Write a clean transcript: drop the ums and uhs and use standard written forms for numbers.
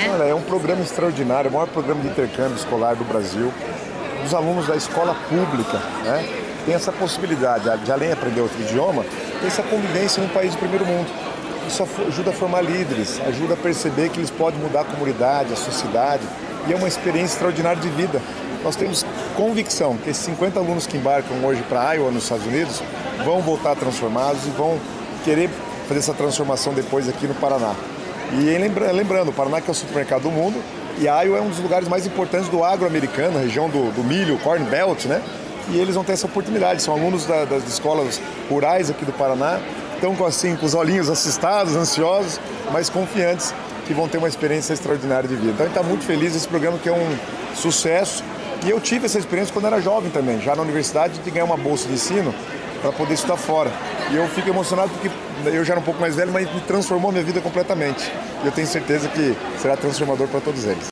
né? Olha, é um programa extraordinário, o maior programa de intercâmbio escolar do Brasil. Os alunos da escola pública, né, têm essa possibilidade de, além de aprender outro idioma, ter essa convivência em um país do primeiro mundo. Isso ajuda a formar líderes, ajuda a perceber que eles podem mudar a comunidade, a sociedade, e é uma experiência extraordinária de vida. Nós temos convicção que esses 50 alunos que embarcam hoje para Iowa, nos Estados Unidos, vão voltar transformados e vão querer fazer essa transformação depois aqui no Paraná. E lembrando, o Paraná que é o supermercado do mundo, e Iowa é um dos lugares mais importantes do agro americano, a região do milho, Corn Belt, né? E eles vão ter essa oportunidade, são alunos das escolas rurais aqui do Paraná, estão com os olhinhos assustados, ansiosos, mas confiantes que vão ter uma experiência extraordinária de vida. Então a gente está muito feliz, esse programa que é um sucesso, e eu tive essa experiência quando era jovem também, já na universidade, de ganhar uma bolsa de ensino para poder estudar fora. E eu fico emocionado porque eu já era um pouco mais velho, mas me transformou a minha vida completamente. E eu tenho certeza que será transformador para todos eles.